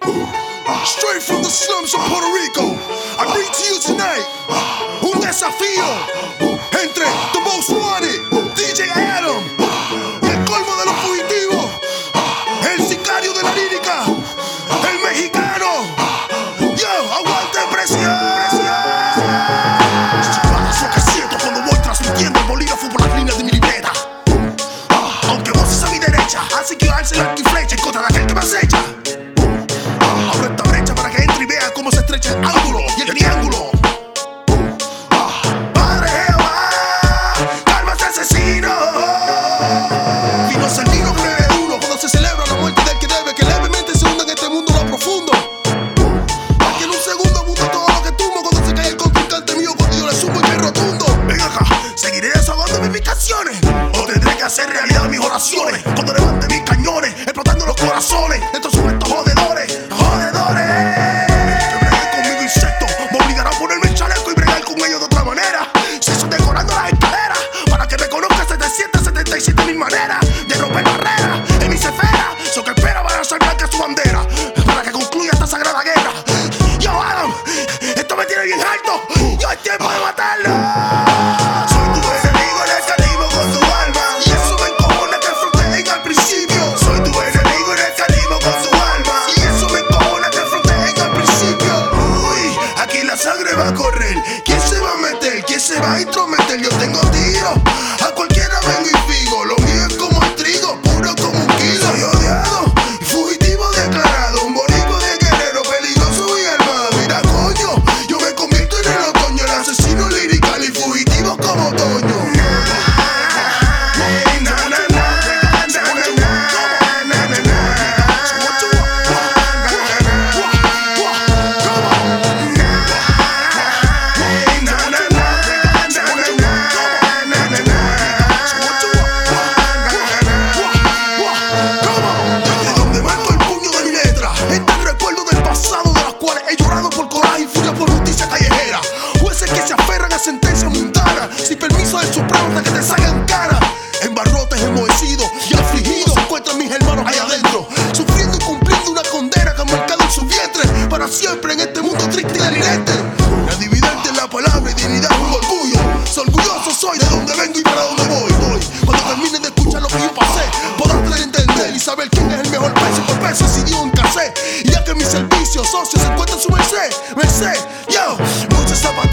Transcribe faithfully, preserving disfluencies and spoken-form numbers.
Straight from the slums of Puerto Rico, I bring to you tonight un desafío entre The Most Wanted, D J Adam, y el colmo de los fugitivos, el sicario de la lírica, el mexicano. Yo, aguante presión. Eso que siento cuando voy transmitiendo el bolígrafo por las líneas de mi libreta. Aunque vos es a mi derecha, así que alce el arco y flecha en contra de aquel que me acecha. Abro esta brecha para que entre y vea cómo se estrecha el ángulo y el triángulo. Padre Jehová, calma ese asesino. Vino Sandino breve uno cuando se celebra la muerte del que debe, que levemente se hunda en este mundo lo profundo. Aquí en un segundo mundo todo lo que tumbo cuando se cae el contrincante mío, cuando yo le sumo y me rotundo. Ven acá, seguiré desahogando mis picaciones, o tendré que hacer realidad mis oraciones cuando levante mis cañones, explotando los corazones. Estos son estos jodedores, jodedores. Que breguen conmigo insectos, me obligarán a ponerme el chaleco y bregar con ellos de otra manera. Se son decorando las escaleras para que me conozca setecientas setenta y siete mil maneras de romper barreras en mis esferas. So que espera para hacer blanca su bandera, para que concluya esta sagrada guerra. Yo, Adam, esto me tiene bien alto. Yo, es tiempo de matarlo. Soy tu enemigo en el que animo con tu alma, y eso me encojona que fronteen al principio. Soy tu enemigo en el que animo con tu alma, y eso me encojona que fronteen al principio. Uy, aquí la sangre va a correr. ¿Quién se va a meter? ¿Quién se va a intrometer? Yo tengo tiro, a cualquiera vengo y figo. Lo mío es como el trigo, puro como un kilo. Soy odiado y fugitivo declarado, un boricua de guerrero, peligroso y armado. Mira coño, yo me convierto en el otoño, el asesino lirical y fugitivo como Toño. Sentencia mundana, sin permiso del Supremo hasta que te salgan cara. En barrotes enmohecidos y afligidos se encuentran mis hermanos allá adentro, sufriendo y cumpliendo una condena que han marcado en su vientre para siempre en este mundo triste y delirante. La dividente en la palabra y dignidad es un orgullo. Soy orgulloso soy de donde vengo y para donde voy. voy. Cuando terminen de escuchar lo que yo pasé, podrán entender y saber quién es el mejor precio por precio si dio un cassette. Y ya que mis servicios socios se encuentran en su merced, merced, yo, muchos zapatos